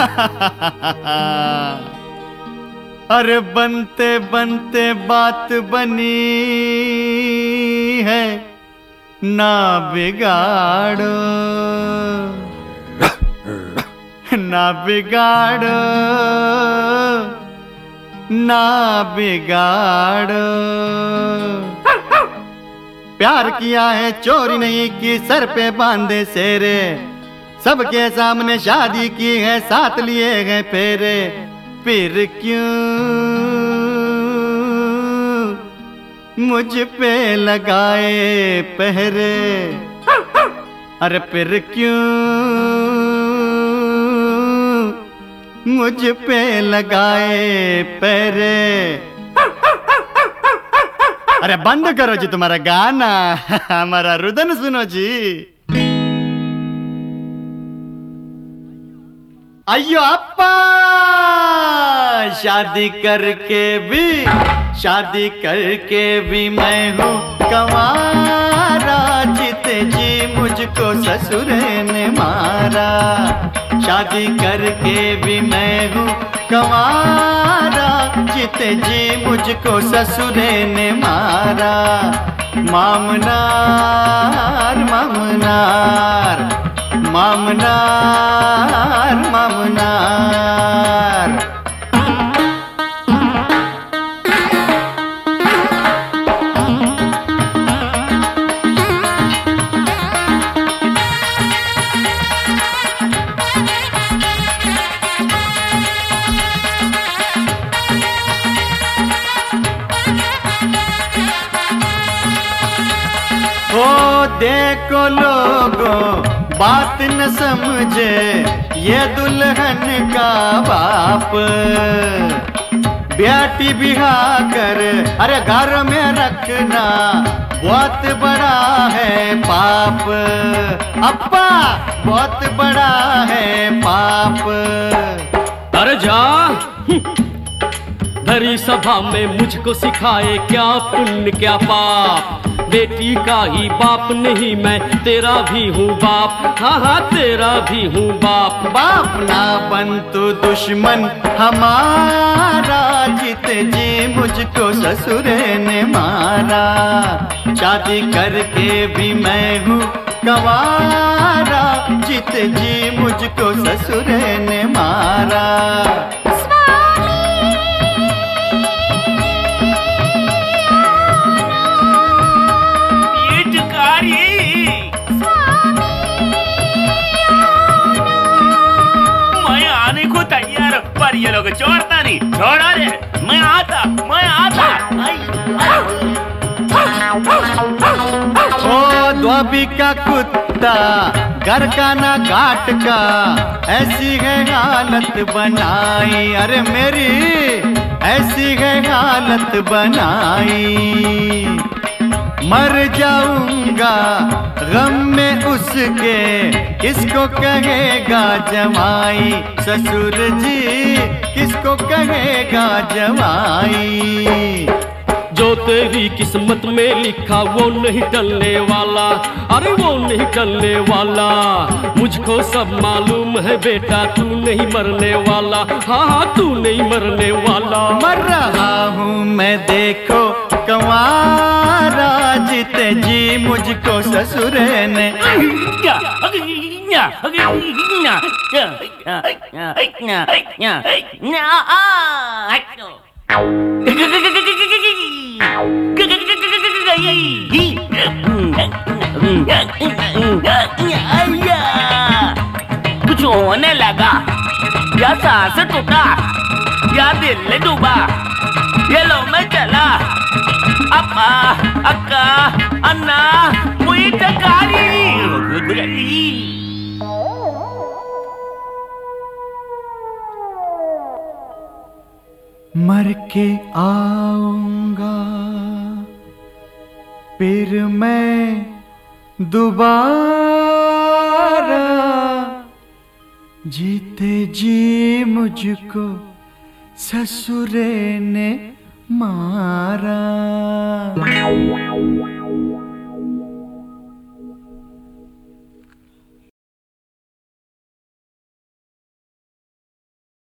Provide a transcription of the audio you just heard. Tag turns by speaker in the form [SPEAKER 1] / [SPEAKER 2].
[SPEAKER 1] अरे बनते बनते बात बनी है, ना बिगाड़ो ना बिगाड़ो ना बिगाड़ो। प्यार किया है चोरी नहीं की, सर पे बांधे सेरे, सबके सामने शादी की है, साथ लिए हैं फेरे। फिर क्यों मुझ पे लगाए पहरे, अरे फिर क्यों मुझ पे लगाए पहरे। अरे बंद करो जी तुम्हारा गाना, हमारा रुदन सुनो जी। अयो अप्पा शादी करके भी मैं हूँ कंवारा, जीते जी मुझको ससुर ने मारा। शादी करके भी मैं हूँ कंवारा, जीते जी मुझको ससुर ने मारा। मामनार मामनार मामनार मामनार। ओ देखो लोगों बात न समझे, ये दुल्हन का बाप बेटी बिहा कर अरे घर में रखना बहुत बड़ा है पाप। अप्पा बहुत बड़ा है पाप।
[SPEAKER 2] अरे जा भरी सभा में मुझको सिखाए क्या पुण्य क्या पाप। बेटी का ही बाप नहीं मैं तेरा भी हूँ बाप, हाँ हाँ तेरा भी हूँ बाप।
[SPEAKER 1] बाप ना बन तू दुश्मन हमारा, जीते जी मुझको ससुर ने मारा। शादी करके भी मैं हूँ कंवारा, जीते जी मुझको ससुर ने मारा।
[SPEAKER 3] पर ये लोग छोड़ता नहीं, छोड़ा रे, मैं आता।
[SPEAKER 1] ओ धोबी का कुत्ता घर का ना घाट का, ऐसी है हालत बनाई। अरे मेरी ऐसी है हालत बनाई, मर जाऊंगा गम में उसके, किसको कहेगा जमाई। ससुर जी किसको कहेगा जमाई।
[SPEAKER 2] जो तेरी किस्मत में लिखा वो नहीं टलने वाला, अरे वो नहीं टलने वाला। मुझको सब मालूम है बेटा तू नहीं मरने वाला, हाँ हाँ तू नहीं मरने वाला।
[SPEAKER 1] मर रहा हूँ मैं देखो कंवारा, जीते जी मुझको ससुर ने
[SPEAKER 3] कुछ होने लगा, या सांस टूटा या दिल डूबा, ये लो मैं चला। अप्पा अक्का अन्ना मुई तकारी।
[SPEAKER 1] मर के आऊंगा फिर मैं दोबारा, जीते जी मुझको ससुर ने मारा।